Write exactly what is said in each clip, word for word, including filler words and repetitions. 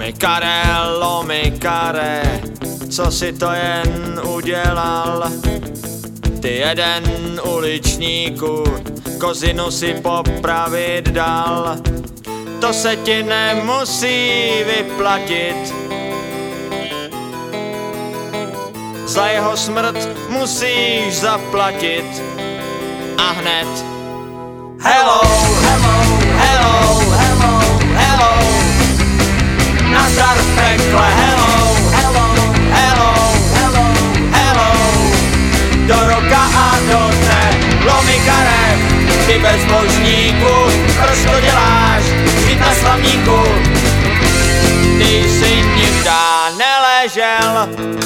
Lomikare, lomikare, co si to jen udělal? Ty jeden uličníku, kozinu si popravit dal. To se ti nemusí vyplatit, za jeho smrt musíš zaplatit. A hned hello, hello, hello, hello, hello, nazdar v pekle, hello, hello, hello, hello, hello, do roka a do dne. Lomikare, ty bezbožníku, proč to děláš, žít na slavníku? Ty jsi nikdy neležel.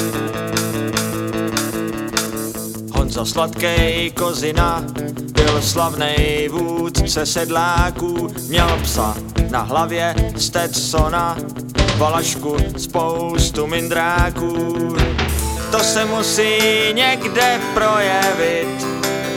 Honza Sladkej Kozina byl slavnej vůdce sedláků, měl psa na hlavě Stetsona, valašku spoustu mindráků. To se musí někde projevit,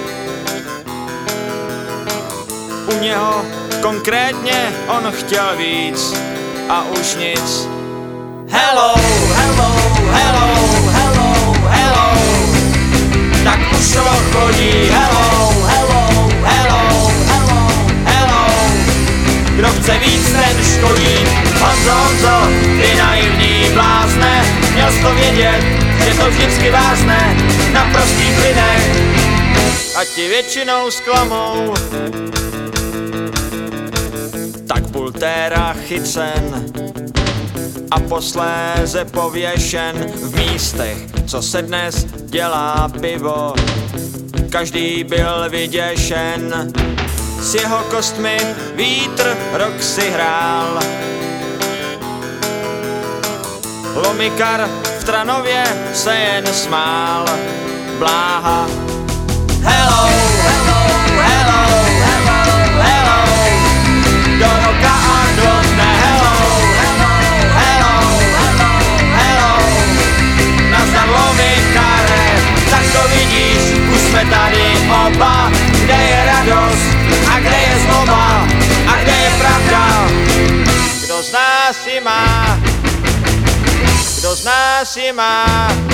u něho konkrétně on chtěl víc a už nic. Hello, hello, hello, hello, hello, tak už to chodí. Hello, hello, hello, hello, hello, kdo chce víc, ten škodí. Honzo, Honzo, ty naivní blázne, měl jsi to vědět, že to vždycky vázne na prostých lidech a ti většinou zklamou. Tak byl téra chycen a posléze pověšen v místech, co se dnes dělá pivo. Každý byl vyděšen, s jeho kostmi vítr rok si hrál. Lomikar v Tranově se jen smál. Bláha hello, hello, hello, hello, hello, do roka a do dne. Hello, hello, hello, hello, hello, nazdar Lomikare, tak to vidíš, už jsme tady oba. Kde je radost a kde je zloba a kde je pravda? Kdo z nás ji má? Kdo z nás ji má?